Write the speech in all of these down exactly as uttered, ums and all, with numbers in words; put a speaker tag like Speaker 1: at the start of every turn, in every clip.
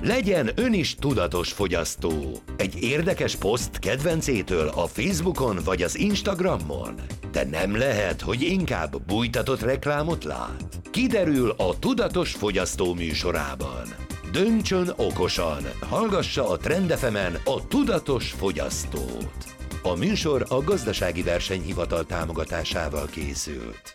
Speaker 1: Legyen ön is tudatos fogyasztó. Egy érdekes poszt kedvencétől a Facebookon vagy az Instagramon. De nem lehet, hogy inkább bújtatott reklámot lát. Kiderül a Tudatos Fogyasztó műsorában. Döntsön okosan, hallgassa a Trend ef emen a Tudatos Fogyasztót. A műsor a Gazdasági Versenyhivatal támogatásával készült.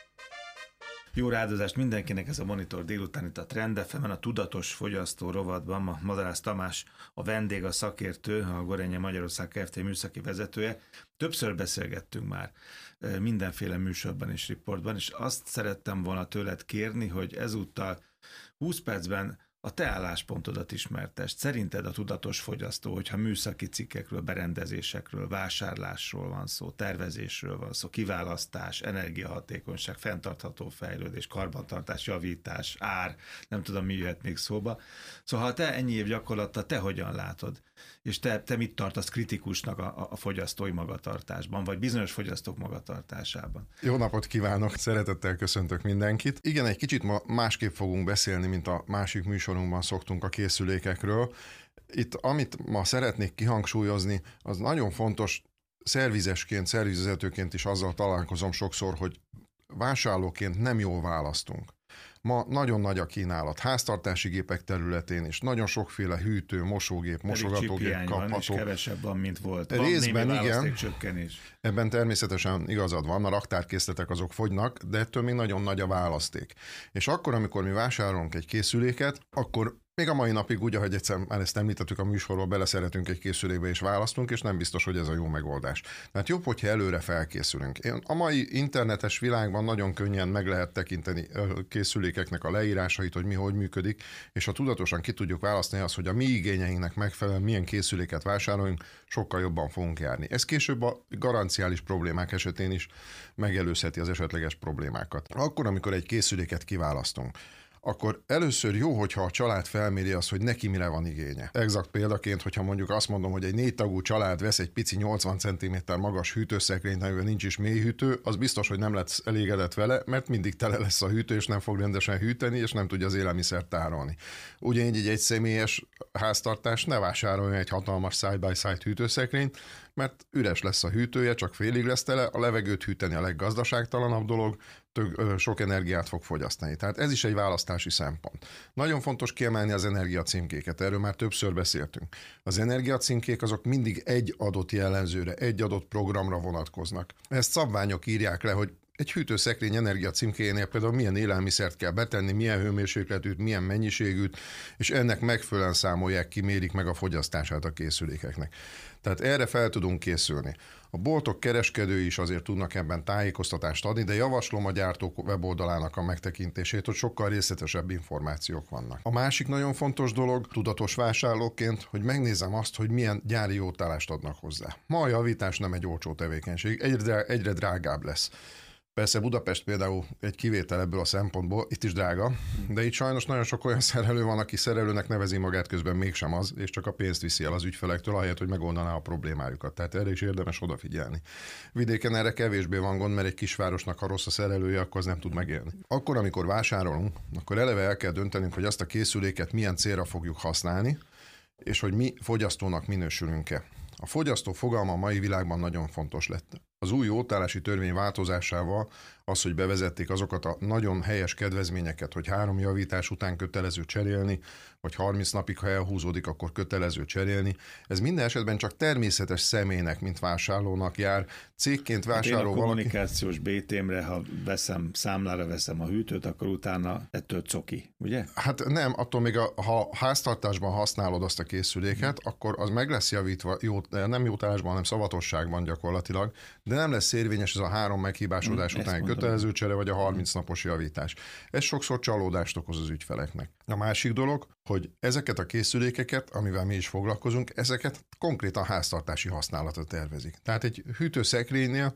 Speaker 2: Jó rádozást mindenkinek, ez a Monitor délután itt a Trend ef emen, a Tudatos Fogyasztó rovatban. Ma Madarász Tamás a vendég, a szakértő, a Gorenje Magyarország Kft. Műszaki vezetője. Többször beszélgettünk már mindenféle műsorban és riportban, és azt szerettem volna tőled kérni, hogy ezúttal húsz percben a te álláspontodat ismertest. Szerinted a tudatos fogyasztó, hogyha műszaki cikkekről, berendezésekről, vásárlásról van szó, tervezésről van szó, kiválasztás, energiahatékonyság, fenntartható fejlődés, karbantartás, javítás, ár, nem tudom, mi jöhet még szóba. Szóval ha te ennyi év gyakorlattal, te hogyan látod? És te, te mit tartasz kritikusnak a, a fogyasztói magatartásban, vagy bizonyos fogyasztók magatartásában?
Speaker 3: Jó napot kívánok, szeretettel köszöntök mindenkit. Igen, egy kicsit ma másképp fogunk beszélni, mint a másik műsorunkban szoktunk a készülékekről. Itt, amit ma szeretnék kihangsúlyozni, az nagyon fontos, szervizesként, szervizvezetőként is azzal találkozom sokszor, hogy vásárlóként nem jól választunk. Ma nagyon nagy a kínálat, háztartási gépek területén is, nagyon sokféle hűtő, mosógép, mosogatógép kapható.
Speaker 2: Van, és kevesebb van, mint volt.
Speaker 3: Van részben igen,
Speaker 2: csökkenés.
Speaker 3: Ebben természetesen igazad van, a raktárkészletek azok fogynak, de ettől még nagyon nagy a választék. És akkor, amikor mi vásárolunk egy készüléket, akkor még a mai napig úgy, ahogy egyszer már ezt említettük a műsorban, beleszeretünk egy készülékbe és választunk, és nem biztos, hogy ez a jó megoldás. Tehát jobb, hogyha előre felkészülünk. Én a mai internetes világban nagyon könnyen meg lehet tekinteni készülékeknek a leírásait, hogy mi hogy működik, és ha tudatosan ki tudjuk választani azt, hogy a mi igényeinknek megfelelően milyen készüléket vásároljunk, sokkal jobban fogunk járni. Ez később a garanciális problémák esetén is megelőzheti az esetleges problémákat. Akkor, amikor egy készüléket kiválasztunk, akkor először jó, hogyha a család felméri azt, hogy neki mire van igénye. Exakt példaként, hogyha mondjuk azt mondom, hogy egy négy tagú család vesz egy pici nyolcvan centiméter magas hűtőszekrényt, amiben nincs is mélyhűtő, az biztos, hogy nem lesz elégedett vele, mert mindig tele lesz a hűtő, és nem fog rendesen hűteni, és nem tudja az élelmiszert tárolni. Ugyanígy egy egyszemélyes háztartás ne vásároljon egy hatalmas side-by-side hűtőszekrényt, mert üres lesz a hűtője, csak félig lesz tele, a levegőt hűteni a leggazdaságtalanabb dolog, tök, sok energiát fog fogyasztani. Tehát ez is egy választási szempont. Nagyon fontos kiemelni az energiacímkéket, erről már többször beszéltünk. Az energiacímkék azok mindig egy adott jellemzőre, egy adott programra vonatkoznak. Ezt szabványok írják le, hogy egy hűtőszekrény energia címkéjénél például milyen élelmiszert kell betenni, milyen hőmérsékletűt, milyen mennyiségűt, és ennek megfelelően számolják ki, mérik meg a fogyasztását a készülékeknek. Tehát erre fel tudunk készülni. A boltok kereskedői is azért tudnak ebben tájékoztatást adni, de javaslom a gyártók weboldalának a megtekintését, hogy sokkal részletesebb információk vannak. A másik nagyon fontos dolog, tudatos vásárlóként, hogy megnézem azt, hogy milyen gyári jótállást adnak hozzá. Ma a javítás nem egy olcsó tevékenység, egyre, egyre drágább lesz. Persze Budapest például egy kivétel ebből a szempontból, itt is drága, de itt sajnos nagyon sok olyan szerelő van, aki szerelőnek nevezi magát, közben mégsem az, és csak a pénzt viszi el az ügyfelektől, ahelyett, hogy megoldaná a problémájukat. Tehát erre is érdemes odafigyelni. Vidéken erre kevésbé van gond, mert egy kisvárosnak, ha rossz a szerelője, akkor az nem tud megélni. Akkor, amikor vásárolunk, akkor eleve el kell döntenünk, hogy azt a készüléket milyen célra fogjuk használni, és hogy mi fogyasztónak minősülünk-e. A fogyasztó fogalma a mai világban nagyon fontos lett. Az új jótállási törvény változásával az, hogy bevezették azokat a nagyon helyes kedvezményeket, hogy három javítás után kötelező cserélni, vagy harminc napig, ha elhúzódik, akkor kötelező cserélni. Ez minden esetben csak természetes személynek, mint vásárlónak jár. Cégként vásároló
Speaker 2: valaki... Én a kommunikációs
Speaker 3: valaki...
Speaker 2: bé té em-re, ha veszem, számlára veszem a hűtőt, akkor utána ettől coki, ugye?
Speaker 3: Hát nem, attól még a, ha háztartásban használod azt a készüléket, hmm. akkor az meg lesz javítva, jó, nem jótállásban, hanem szavatosságban gyakorlatilag, de nem lesz érvényes ez a három meghibásodás hmm, után kötelező csere, vagy a harminc napos javítás. Ez sokszor csalódást okoz az ügyfeleknek. A másik dolog, hogy ezeket a készülékeket, amivel mi is foglalkozunk, ezeket konkrétan háztartási használatra tervezik. Tehát egy hűtőszekrénynél,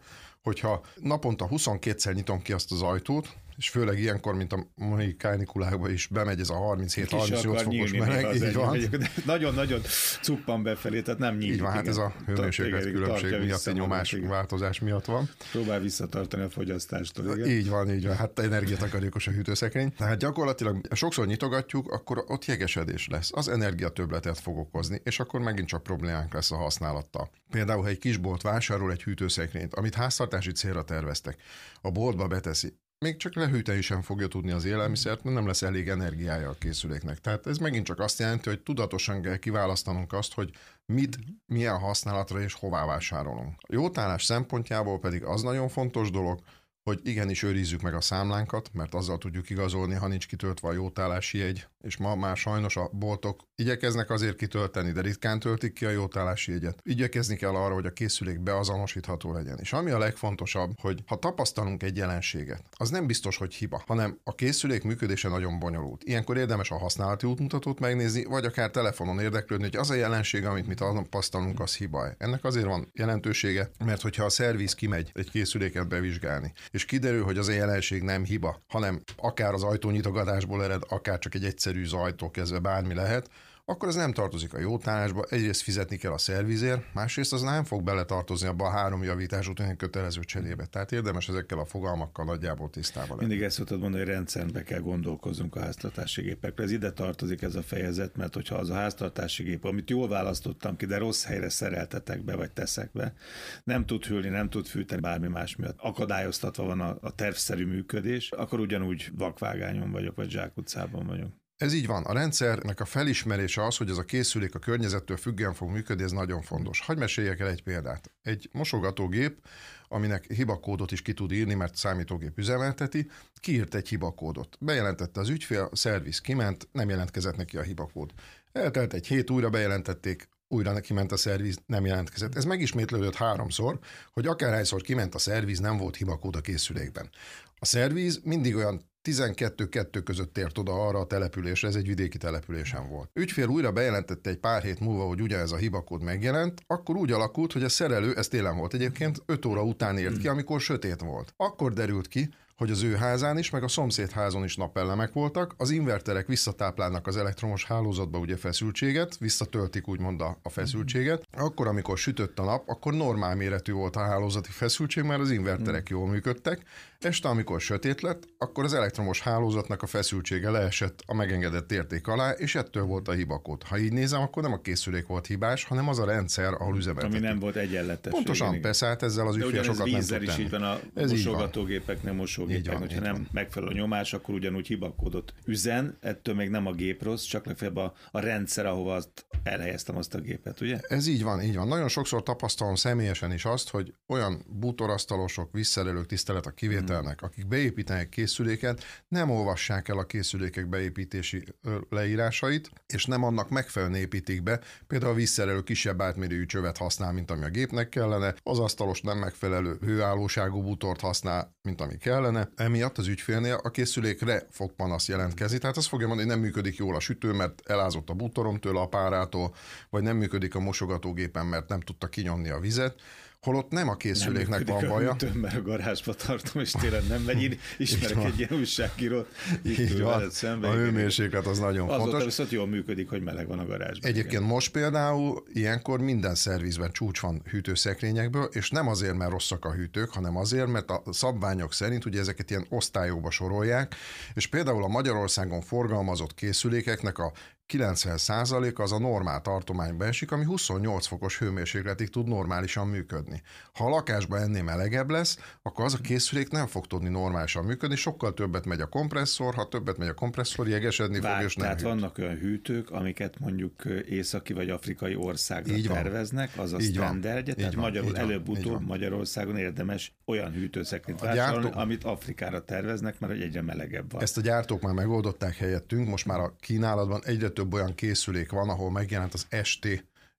Speaker 3: hogyha naponta huszonkétszer nyitom ki azt az ajtót, és főleg ilyenkor, mint a mai kánikulákban is bemegy ez a harminchét-harmincnyolc fokos meleg, így van.
Speaker 2: Nagyon-nagyon cuppan befelé, tehát nem nyílik.
Speaker 3: Így van, hát ez a hőmérséklet különbség miatt, a nyomás változás miatt van.
Speaker 2: Próbál visszatartani a fogyasztástól. Igen?
Speaker 3: Így van, így van, hát energiatakarékos a hűtőszekrény. Tehát gyakorlatilag sokszor nyitogatjuk, akkor ott jegesedés lesz, az energiatöbbletet fog okozni, és akkor megint csak problémánk lesz a használattal. Például, ha egy kisbolt vásárol egy hűtőszekrényt, amit háztartási célra terveztek, a boltba beteszi, még csak lehűteni sem fogja tudni az élelmiszert, mert nem lesz elég energiája a készüléknek. Tehát ez megint csak azt jelenti, hogy tudatosan kell kiválasztanunk azt, hogy mit, milyen használatra és hová vásárolunk. A jótállás szempontjából pedig az nagyon fontos dolog, hogy igenis őrizzük meg a számlánkat, mert azzal tudjuk igazolni, ha nincs kitöltve a jótállási jegy, és ma már sajnos a boltok igyekeznek azért kitölteni, de ritkán töltik ki a jótállási jegyet. Igyekezni kell arra, hogy a készülék beazonosítható legyen. És ami a legfontosabb, hogy ha tapasztalunk egy jelenséget, az nem biztos, hogy hiba, hanem a készülék működése nagyon bonyolult. Ilyenkor érdemes a használati útmutatót megnézni, vagy akár telefonon érdeklődni, hogy az a jelenség, amit mi tapasztalunk, az hiba. Ennek azért van jelentősége, mert hogyha a szerviz kimegy egy készüléket bevizsgálni, és kiderül, hogy az a jelenség nem hiba, hanem akár az ajtónyitogatásból ered, akár csak egy egyszerű zajtól kezdve bármi lehet, akkor ez nem tartozik a jótállásba, egyrészt fizetni kell a szervizért, másrészt az nem fog beletartozni abba a három javítás után kötelező cserébe. Tehát érdemes ezekkel a fogalmakkal nagyjából tisztában lenni.
Speaker 2: Mindig ezt szoktad mondani, hogy rendszerbe kell gondolkoznunk a háztartási gépekre. Ez ide tartozik ez a fejezet, mert hogyha az a háztartási gép, amit jól választottam ki, de rossz helyre szereltetek be, vagy teszek be, nem tud hűlni, nem tud fűteni, bármi más miatt akadályoztatva van a, a tervszerű működés, akkor ugyanúgy vakvágányon vagyok, vagy zsákutcában vagyok.
Speaker 3: Ez így van. A rendszernek a felismerése az, hogy ez a készülék a környezettől függően fog működni, ez nagyon fontos. Hadd meséljek el egy példát. Egy mosogatógép, aminek hibakódot is ki tud írni, mert számítógép üzemelteti, kiírt egy hibakódot. Bejelentette az ügyfél, a szerviz kiment, nem jelentkezett neki a hibakód. Eltelt egy hét, újra bejelentették, újra neki ment a szerviz, nem jelentkezett. Ez megismétlődött háromszor, hogy akárhányszor kiment a szerviz, nem volt hibakód a készülékben. A szerviz mindig olyan tizenkettő kettő között ért oda arra a településre, ez egy vidéki településen volt. Ügyfél újra bejelentette egy pár hét múlva, hogy ugyanez a hibakód megjelent, akkor úgy alakult, hogy a szerelő, ez télen volt egyébként, öt óra után ért ki, amikor sötét volt. Akkor derült ki, hogy az ő házán is, meg a szomszéd házon is napelemek voltak, az inverterek visszatáplálnak az elektromos hálózatba ugye feszültséget, visszatöltik úgymond a, a feszültséget. Akkor, amikor sütött a nap, akkor normál méretű volt a hálózati feszültség, mert az inverterek jól működtek. Este, amikor sötét lett, akkor az elektromos hálózatnak a feszültsége leesett a megengedett érték alá, és ettől volt a hibakód. Ha így nézem, akkor nem a készülék volt hibás, hanem az a rendszer, ahol üzemeltetik.
Speaker 2: Ami nem volt egyenletes.
Speaker 3: Pontosan, persze, hát ezzel az ügyfél sokat nem tud
Speaker 2: is így van a mosogatógépeknél, mosógépek, hogyha nem van. Megfelelő a nyomás, akkor ugyanúgy hibakódot üzen, ettől még nem a gép rossz, csak legfeljebb a, a rendszer, ahova azt elhelyeztem azt a gépet, ugye?
Speaker 3: Ez így van, így van. Nagyon sokszor tapasztalom személyesen is azt, hogy olyan bútorasztalosok, visszerelők, tisztelet a kivételnek, hmm. akik beépítenek készüléket, nem olvassák el a készülékek beépítési leírásait, és nem annak megfelelően építik be. Például a visszerelő kisebb átmérőjű csövet használ, mint ami a gépnek kellene, az asztalos nem megfelelő hőállóságú bútort használ, mint ami kellene. Emiatt az ügyfélnél a készülékre fog panasz jelentkezni, tehát azt fogja mondani, hogy nem működik jól a sütő, mert elázott a bútorom tőle, a párától, vagy nem működik a mosogatógépen, mert nem tudta kinyomni a vizet. Holott nem a készüléknek van baja.
Speaker 2: Nem működik, mert a garázsba tartom, és tényleg nem megy. Én ismerek egy ilyen újságírót.
Speaker 3: Így van. Szembe, a hőmérséklet az nagyon
Speaker 2: azóta
Speaker 3: fontos.
Speaker 2: Viszont jól működik, hogy meleg van a garázsban.
Speaker 3: Egyébként igen. Most például ilyenkor minden szervizben csúcs van hűtőszekrényekből, és nem azért, mert rosszak a hűtők, hanem azért, mert a szabványok szerint ugye ezeket ilyen osztályokba sorolják, és például a Magyarországon forgalmazott készülékeknek a kilencven százalék az a normál tartományba esik, ami huszonnyolc fokos hőmérsékletig tud normálisan működni. Ha a lakásban ennél melegebb lesz, akkor az a készülék nem fog tudni normálisan működni, sokkal többet megy a kompresszor, ha többet megy a kompresszor, jegesedni Vár, fog, és nem
Speaker 2: Tehát
Speaker 3: hűt.
Speaker 2: Vannak olyan hűtők, amiket mondjuk északi vagy afrikai országra így terveznek, az a standardje, tehát magyarul előbb-utóbb Magyarországon érdemes olyan hűtőszekrényt vásárolni, gyártó... amit Afrikára terveznek, mert egyre melegebb van.
Speaker 3: Ezt a gyártók már megoldották helyettünk, most már a kínálatban egyre több olyan készülék van, ahol megjelent az es té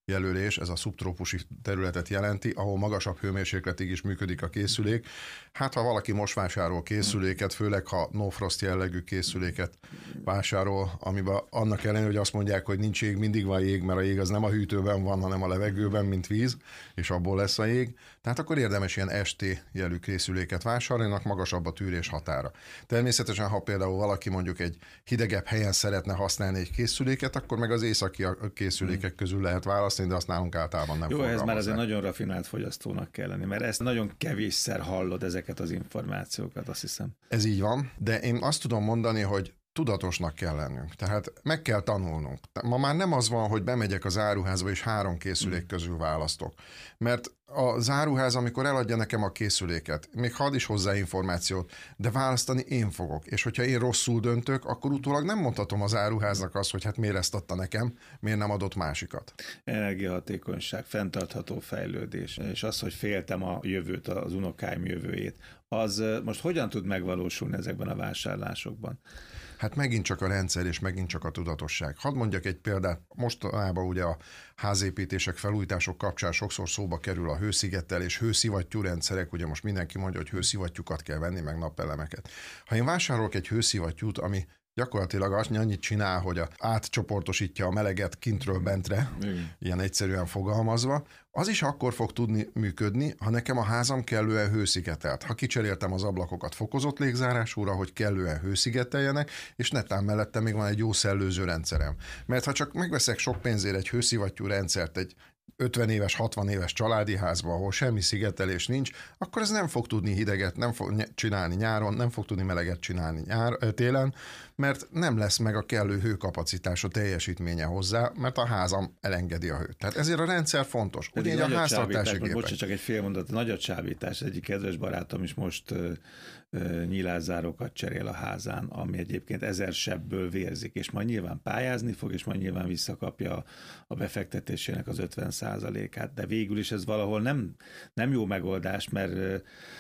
Speaker 3: jelölés, ez a szubtrópusi területet jelenti, ahol magasabb hőmérsékletig is működik a készülék. Hát ha valaki most vásárol készüléket, főleg ha no frost jellegű készüléket vásárol, amiben annak ellenére, hogy azt mondják, hogy nincs jég, mindig van jég, mert a jég az nem a hűtőben van, hanem a levegőben, mint víz, és abból lesz a jég. Tehát akkor érdemes ilyen es té jelű készüléket vásárolni, magasabb a tűrés határa. Természetesen, ha például valaki mondjuk egy hidegebb helyen szeretne használni egy készüléket, akkor meg az északi készülékek közül lehet választani, de azt nálunk általában nem.
Speaker 2: Jó, ez már azért nagyon rafinált fogyasztónak kell lenni, mert ezt nagyon kevésszer hallod ezeket az információkat, azt hiszem.
Speaker 3: Ez így van, de én azt tudom mondani, hogy tudatosnak kell lennünk. Tehát meg kell tanulnunk. Ma már nem az van, hogy bemegyek az áruházba és három készülék közül választok. Mert az áruház, amikor eladja nekem a készüléket, még ha ad is hozzá információt, de választani én fogok. És hogyha én rosszul döntök, akkor utólag nem mondhatom az áruháznak azt, hogy hát miért ezt adta nekem, miért nem adott másikat.
Speaker 2: Energiahatékonyság, fenntartható fejlődés, és az, hogy féltem a jövőt, az unokáim jövőjét, az most hogyan tud megvalósulni ezekben a vásárlásokban?
Speaker 3: Hát megint csak a rendszer, és megint csak a tudatosság. Hadd mondjak egy példát. Mostanában ugye a házépítések, felújítások kapcsán sokszor szóba kerül a hőszigetelés, hőszivattyú rendszerek, ugye most mindenki mondja, hogy hőszivattyúkat kell venni, meg napelemeket. Ha én vásárolok egy hőszivattyút, ami gyakorlatilag annyit csinál, hogy a, átcsoportosítja a meleget kintről bentre, igen, ilyen egyszerűen fogalmazva, az is akkor fog tudni működni, ha nekem a házam kellően hőszigetelt. Ha kicseréltem az ablakokat fokozott légzárásúra, hogy kellően hőszigeteljenek, és netán mellette még van egy jó szellőző rendszerem. Mert ha csak megveszek sok pénzért egy hőszivattyú rendszert egy ötven éves, hatvan éves családi házba, ahol semmi szigetelés nincs, akkor ez nem fog tudni hideget, nem fog csinálni nyáron, nem fog tudni meleget csinálni nyár, télen, mert nem lesz meg a kellő hőkapacitása, teljesítménye hozzá, mert a házam elengedi a hőt. Tehát ezért a rendszer fontos. Ugyanígy a háztartási gépek.
Speaker 2: Bocs, csak egy fél mondat, nagy a csábítás. Egyik kedves barátom is most uh, uh, nyilászárókat cserél a házán, ami egyébként ezer sebből vérzik, és majd nyilván pályázni fog, és majd nyilván visszakapja a befektetésének az ötven százalékát, de végül is ez valahol nem, nem jó megoldás, mert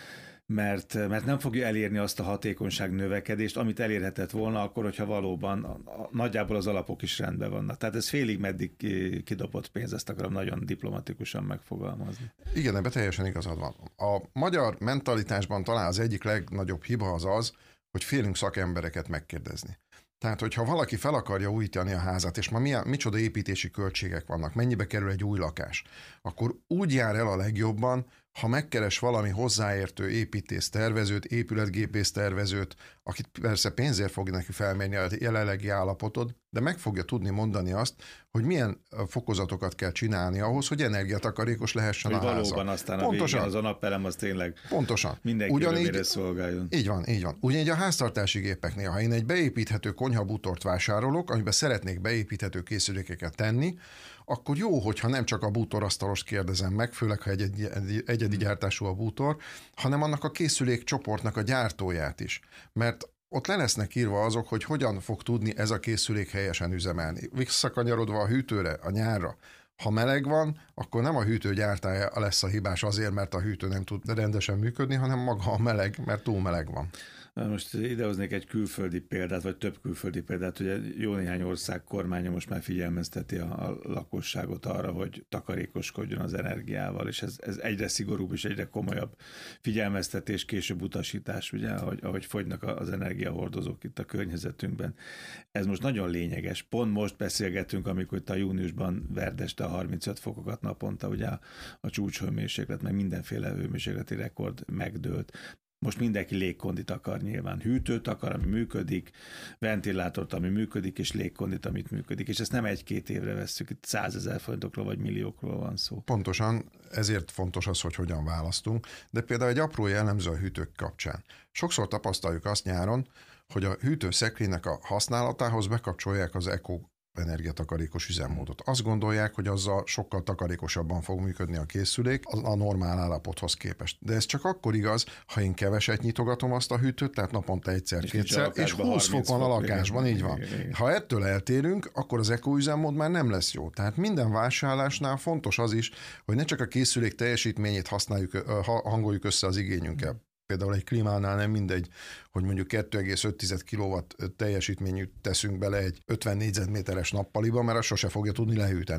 Speaker 2: Mert, mert nem fogja elérni azt a hatékonyság növekedést, amit elérhetett volna akkor, hogyha valóban a, a, nagyjából az alapok is rendben vannak. Tehát ez félig meddig kidobott pénz, ezt akarom nagyon diplomatikusan megfogalmazni.
Speaker 3: Igen, ebben teljesen igazad van. A magyar mentalitásban talán az egyik legnagyobb hiba az az, hogy félünk szakembereket megkérdezni. Tehát, hogyha valaki fel akarja újítani a házat, és ma milyen, micsoda építési költségek vannak, mennyibe kerül egy új lakás, akkor úgy jár el a legjobban, ha megkeres valami hozzáértő építész tervezőt, épületgépész tervezőt, akit persze pénzért fog neki felmérni a jelenlegi állapotod, de meg fogja tudni mondani azt, hogy milyen fokozatokat kell csinálni ahhoz, hogy energiatakarékos lehessen hogy a háza.
Speaker 2: Valóban aztán pontosan, a végén az a napelem az tényleg pontosan. Mindenki ugyanígy, szolgáljon.
Speaker 3: Így van, így van. Ugyanígy a háztartási gépeknél, ha én egy beépíthető konyhabútort vásárolok, amiben szeretnék beépíthető készülékeket tenni, akkor jó, hogyha nem csak a bútorasztalost kérdezem meg, főleg ha egy, egy, egyedi gyártású a bútor, hanem annak a készülék csoportnak a gyártóját is. Mert ott le lesznek írva azok, hogy hogyan fog tudni ez a készülék helyesen üzemelni. Visszakanyarodva a hűtőre, a nyárra, ha meleg van, akkor nem a hűtő gyártája lesz a hibás azért, mert a hűtő nem tud rendesen működni, hanem maga a meleg, mert túl meleg van.
Speaker 2: Most idehoznék egy külföldi példát, vagy több külföldi példát, ugye jó néhány ország kormánya most már figyelmezteti a, a lakosságot arra, hogy takarékoskodjon az energiával, és ez, ez egyre szigorúbb és egyre komolyabb figyelmeztetés, később utasítás, ugye, ahogy, ahogy fogynak az energiahordozók itt a környezetünkben. Ez most nagyon lényeges. Pont most beszélgetünk, amikor itt a júniusban verdeste a harmincöt fokokat naponta, ugye a, a csúcshőmérséklet, meg mindenféle hőmérsékleti rekord megdőlt. Most mindenki légkondit akar nyilván. Hűtőt akar, ami működik, ventilátort, ami működik, és légkondit, amit működik. És ezt nem egy-két évre vesszük, itt százezer forintokról vagy milliókról van szó.
Speaker 3: Pontosan, ezért fontos az, hogy hogyan választunk, de például egy apró jellemző a hűtők kapcsán. Sokszor tapasztaljuk azt nyáron, hogy a hűtőszekrénynek a használatához bekapcsolják az Eco energiatakarékos üzemmódot. Azt gondolják, hogy azzal sokkal takarékosabban fog működni a készülék a normál állapothoz képest. De ez csak akkor igaz, ha én keveset nyitogatom azt a hűtőt, tehát naponta egyszer-kétszer, és húsz fok van a lakásban, így van. Ha ettől eltérünk, akkor az Eco üzemmód már nem lesz jó. Tehát minden vásárlásnál fontos az is, hogy ne csak a készülék teljesítményét használjuk, hangoljuk össze az igényünkkel. Például egy klímánál nem mindegy, hogy mondjuk kettő egész öt kilowatt teljesítményűt teszünk bele egy ötven négyzetméteres nappaliba, mert az sose fogja tudni lehűteni.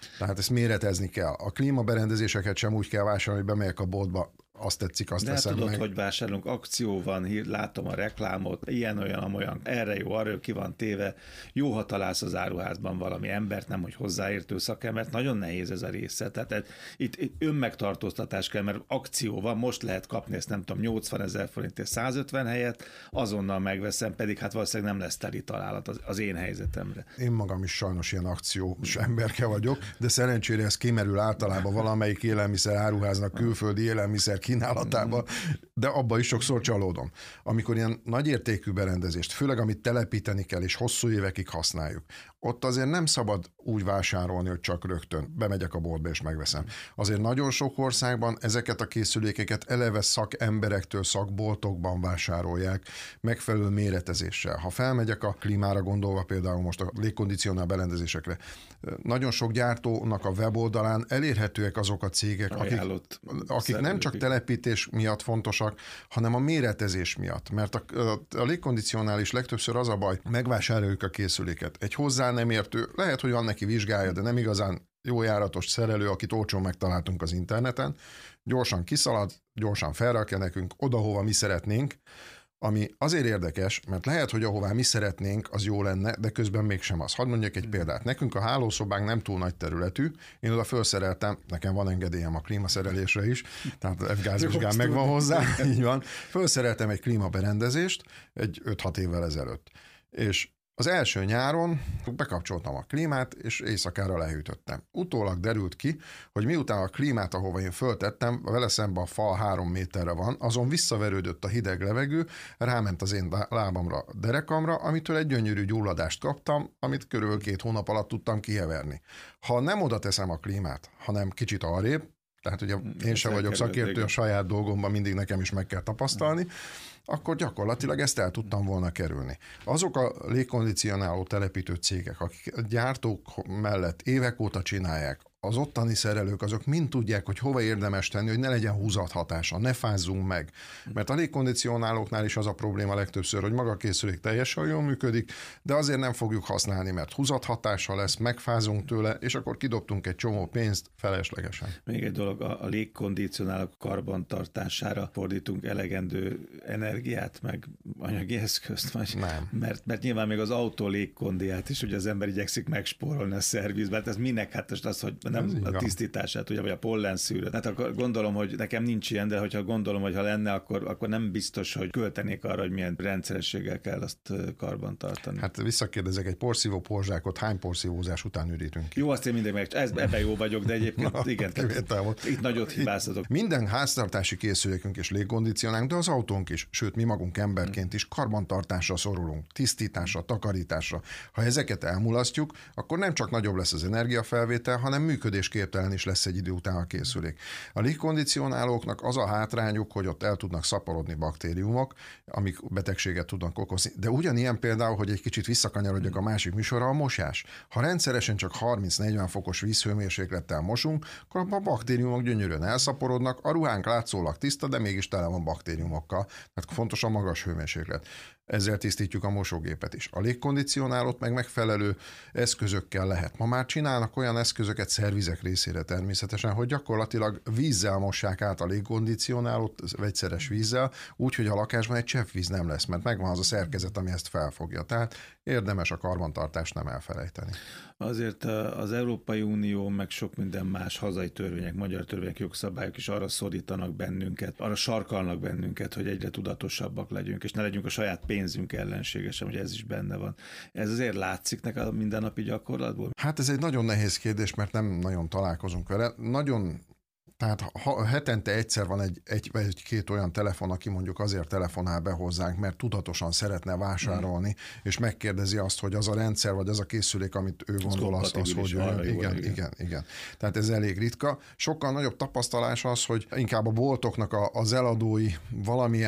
Speaker 3: Tehát ezt méretezni kell. A klímaberendezéseket sem úgy kell vásárolni, hogy bemegyek a boltba, azt tetszik, azt
Speaker 2: de hát
Speaker 3: teszem
Speaker 2: tudod,
Speaker 3: meg.
Speaker 2: hogy vásárolunk, akció van, hír, látom a reklámot, ilyen, olyan, amolyan, erre jó, arra ki van téve. Jó, ha találsz az áruházban valami embert, nem hogy hozzáértő szakembert, nagyon nehéz ez a része. Tehát itt, itt önmegtartóztatás kell, mert akció van, most lehet kapni ezt nem tudom, nyolcvanezer forintért százötven helyet, azonnal megveszem, pedig hát valószínűleg nem lesz teli találat az, az én helyzetemre.
Speaker 3: Én magam is sajnos ilyen akciós emberke vagyok, de szerencsére ez kimerül általában valamelyik élelmiszer áruháznak külföldi élelmiszer kínálatába, de abba is sokszor csalódom. Amikor ilyen nagyértékű berendezést, főleg amit telepíteni kell, és hosszú évekig használjuk, ott azért nem szabad úgy vásárolni, hogy csak rögtön bemegyek a boltba és megveszem. Azért nagyon sok országban ezeket a készülékeket eleve szakemberektől, szakboltokban vásárolják, megfelelő méretezéssel. Ha felmegyek a klímára gondolva, például most a légkondicionál berendezésekre, nagyon sok gyártónak a weboldalán elérhetőek azok a cégek, akik, akik nem csak telepítés miatt fontosak, hanem a méretezés miatt. Mert a, a, a légkondicionál is legtöbbször az a baj, megvásároljuk a készüléket. Egy hozzá nem értő, lehet, hogy van neki vizsgája, de nem igazán jó járatos szerelő, akit olcsón megtaláltunk az interneten, gyorsan kiszalad, gyorsan felrakja nekünk oda, hova mi szeretnénk, ami azért érdekes, mert lehet, hogy ahová mi szeretnénk, az jó lenne, de közben mégsem az. Hadd mondjak egy példát. Nekünk a hálószobánk nem túl nagy területű, én oda felszereltem, nekem van engedélyem a klímaszerelésre is, tehát F-gáz vizsgám megvan hozzá, így van. Felszereltem egy klímaberendezést egy öt-hat évvel ezelőtt. És az első nyáron bekapcsoltam a klímát, és éjszakára lehűtöttem. Utólag derült ki, hogy miután a klímát, ahova én föltettem, vele szemben a fal három méterre van, azon visszaverődött a hideg levegő, ráment az én lábamra, derekamra, amitől egy gyönyörű gyulladást kaptam, amit körülbelül két hónap alatt tudtam kiheverni. Ha nem oda teszem a klímát, hanem kicsit arrébb, tehát ugye én sem vagyok szakértő a saját dolgomban, mindig nekem is meg kell tapasztalni, akkor gyakorlatilag ezt el tudtam volna kerülni. Azok a légkondicionáló telepítő cégek, akik gyártók mellett évek óta csinálják, az ottani szerelők, azok mind tudják, hogy hova érdemes tenni, hogy ne legyen húzathatása, ne fázzunk meg. Mert a légkondicionálóknál is az a probléma legtöbbször, hogy maga a készülék teljesen jól működik, de azért nem fogjuk használni, mert húzathatása lesz, megfázunk tőle, és akkor kidobtunk egy csomó pénzt feleslegesen.
Speaker 2: Még egy dolog, a légkondicionálók karbantartására fordítunk elegendő energiát, meg anyagi eszközt, vagy
Speaker 3: nem.
Speaker 2: Mert, mert nyilván még az autó légkondiát is, ugye az ember igyekszik megspórolni a szervizbe, hát ez minek, hát az, hogy nem a tisztítását, ugye, vagy a pollenszűrőt. Hát akkor gondolom, hogy nekem nincs ilyen, de hogyha gondolom, hogy ha lenne, akkor, akkor nem biztos, hogy költenék arra, hogy milyen rendszerességgel kell azt karban tartani.
Speaker 3: Hát visszakérdezek, egy porszívó porzsákot hány porszívózás után ürítünk ki?
Speaker 2: Jó, azt én mindig meg, ez, ebben jó vagyok, de egyébként
Speaker 3: Na,
Speaker 2: igen, tehát, itt nagyot hibáztatok.
Speaker 3: Minden háztartási készülékünk és légkondicionálunk, de az autónk is, sőt mi magunk emberként is karbantartásra szorulunk, tisztításra, takarításra. Ha ezeket elmulasztjuk, akkor nem csak nagyobb lesz az energiafelvétel, hanem működésképtelen is lesz egy idő után a készülék. A légkondicionálóknak az a hátrányuk, hogy ott el tudnak szaporodni baktériumok, amik betegséget tudnak okozni. De ugyanilyen például, hogy egy kicsit visszakanyarodjak a másik műsorra, a mosás. Ha rendszeresen csak harminc-negyven fokos vízhőmérséklettel mosunk, akkor a baktériumok gyönyörűen elszaporodnak, a ruhánk látszólag tiszta, de mégis tele van baktériumokkal. Tehát fontos a magas hőmérséklet. Ezzel tisztítjuk a mosógépet is. A légkondicionálót meg megfelelő eszközökkel lehet. Ma már csinálnak olyan eszközöket szervizek részére természetesen, hogy gyakorlatilag vízzel mossák át a légkondicionálót, vegyszeres vízzel, úgyhogy a lakásban egy cseppvíz nem lesz, mert megvan az a szerkezet, ami ezt felfogja. Tehát érdemes a karbantartást nem elfelejteni.
Speaker 2: Azért az Európai Unió, meg sok minden más hazai törvények, magyar törvények, jogszabályok is arra szorítanak bennünket, arra sarkalnak bennünket, hogy egyre tudatosabbak legyünk, és ne legyünk a saját pénzünk ellenségesen, hogy ez is benne van. Ez azért látszik neked a mindennapi gyakorlatból?
Speaker 3: Hát ez egy nagyon nehéz kérdés, mert nem nagyon találkozunk vele. Nagyon Tehát ha hetente egyszer van egy, egy vagy két olyan telefon, aki mondjuk azért telefonál be hozzánk, mert tudatosan szeretne vásárolni, mm. és megkérdezi azt, hogy az a rendszer, vagy az a készülék, amit ő gondol, az, az hogy jön. Igen, igen, igen, igen. Tehát ez elég ritka. Sokkal nagyobb tapasztalás az, hogy inkább a boltoknak a, az eladói valamilyen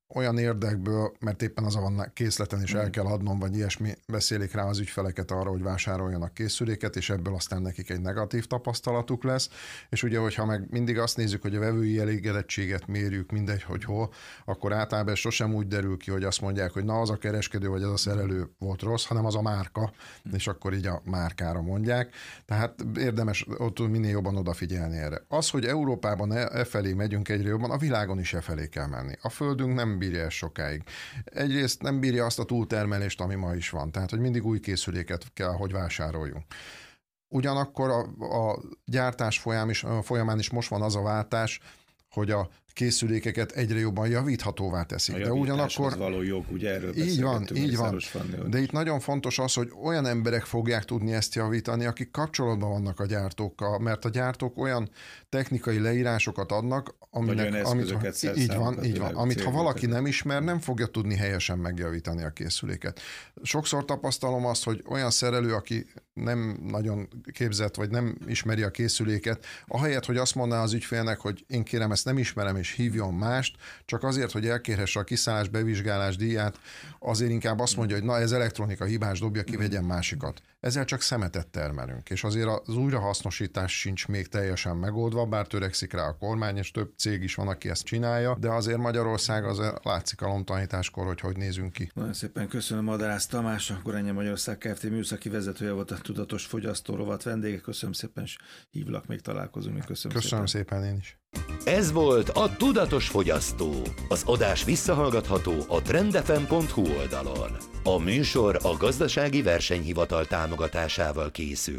Speaker 3: olyan érdekből, mert éppen az a van készleten is el kell adnom, vagy ilyesmi, beszélik rá az ügyfeleket arra, hogy vásároljanak készüléket, és ebből aztán nekik egy negatív tapasztalatuk lesz. És ugye, hogyha meg mindig azt nézzük, hogy a vevői elégedettséget mérjük, mindegy, hogy hol, akkor általában sosem úgy derül ki, hogy azt mondják, hogy na az a kereskedő, vagy az a szerelő volt rossz, hanem az a márka, és akkor így a márkára mondják. Tehát érdemes ott minél jobban odafigyelni erre. Az, hogy Európában e, e felé megyünk egyre jobban, a világon is e felé kell menni. A földünk nem bírja ezt sokáig. Egyrészt nem bírja azt a túltermelést, ami ma is van. Tehát, hogy mindig új készüléket kell, hogy vásároljunk. Ugyanakkor a, a gyártás folyam is, a folyamán is most van az a váltás, hogy a készülékeket egyre jobban javíthatóvá teszik.
Speaker 2: A
Speaker 3: de ugyanakkor
Speaker 2: való jog, ugye erről
Speaker 3: így van, így van.
Speaker 2: Fanni,
Speaker 3: de itt nagyon fontos az, hogy olyan emberek fogják tudni ezt javítani, akik kapcsolatban vannak a gyártókkal, mert a gyártók olyan technikai leírásokat adnak, aminek, amit, így van, így van, amit ha valaki nem ismer, nem fogja tudni helyesen megjavítani a készüléket. Sokszor tapasztalom azt, hogy olyan szerelő, aki nem nagyon képzett, vagy nem ismeri a készüléket, ahelyett, hogy azt mondaná az ügyfélnek, hogy én kérem, ezt nem ismerem, és hívjon mást, csak azért, hogy elkérhesse a kiszállás, bevizsgálás díját, azért inkább azt mondja, hogy na ez elektronika hibás, dobja ki, vegyen másikat. Ezzel csak szemetet termelünk, és azért az újrahasznosítás sincs még teljesen megoldva, bár törekszik rá a kormány, és több cég is van, aki ezt csinálja, de azért Magyarország az látszik a lomtanításkor, hogy hogy nézünk ki.
Speaker 2: Nagyon szépen köszönöm Madarász Tamás, a Gorenje Magyarország Kft. Műszaki vezetője volt, a Tudatos Fogyasztó rovat vendége. Köszönöm szépen, és hívlak, még találkozunk. Köszönöm,
Speaker 3: köszönöm
Speaker 2: szépen.
Speaker 3: szépen én is.
Speaker 1: Ez volt a Tudatos Fogyasztó. Az adás visszahallgatható a trendfm pont hu oldalon. A műsor a Gazdasági Versenyhivatal támogatásával készült.